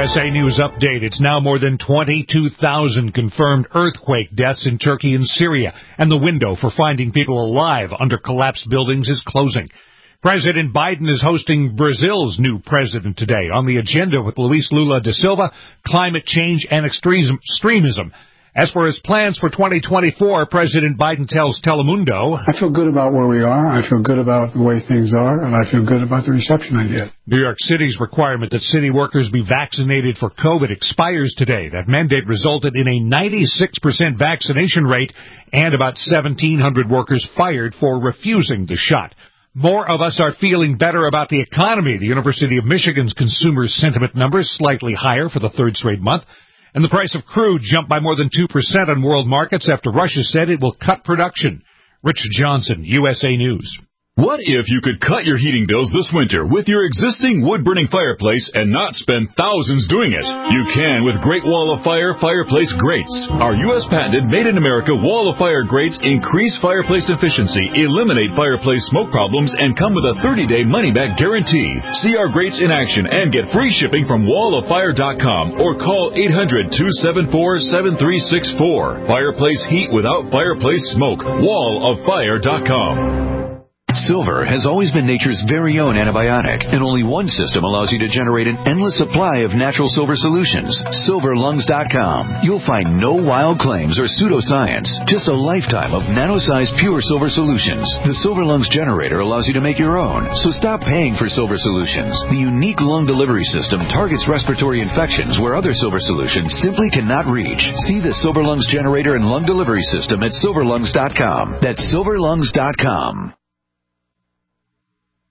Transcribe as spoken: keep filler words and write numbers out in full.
S A News Update. It's now more than twenty-two thousand confirmed earthquake deaths in Turkey and Syria, and the window for finding people alive under collapsed buildings is closing. President Biden is hosting Brazil's new president today. On the agenda with Luis Lula da Silva, climate change and extremism. As for his plans for twenty twenty-four, President Biden tells Telemundo, I feel good about where we are. I feel good about the way things are, and I feel good about the reception I get. New York City's requirement that city workers be vaccinated for COVID expires today. That mandate resulted in a ninety-six percent vaccination rate and about seventeen hundred workers fired for refusing the shot. More of us are feeling better about the economy. The University of Michigan's consumer sentiment numbers slightly higher for the third straight month. And the price of crude jumped by more than two percent on world markets after Russia said it will cut production. Richard Johnson, U S A News. What if you could cut your heating bills this winter with your existing wood-burning fireplace and not spend thousands doing it? You can with Great Wall of Fire Fireplace Grates. Our U S patented made-in-America Wall of Fire grates increase fireplace efficiency, eliminate fireplace smoke problems, and come with a thirty-day money-back guarantee. See our grates in action and get free shipping from wall of fire dot com or call eight hundred, two seven four, seven three six four. Fireplace heat without fireplace smoke. wall of fire dot com. Silver has always been nature's very own antibiotic, and only one system allows you to generate an endless supply of natural silver solutions. silver lungs dot com. You'll find no wild claims or pseudoscience, just a lifetime of nano-sized pure silver solutions. The Silver Lungs generator allows you to make your own, so stop paying for silver solutions. The unique lung delivery system targets respiratory infections where other silver solutions simply cannot reach. See the Silver Lungs generator and lung delivery system at silver lungs dot com. That's silver lungs dot com.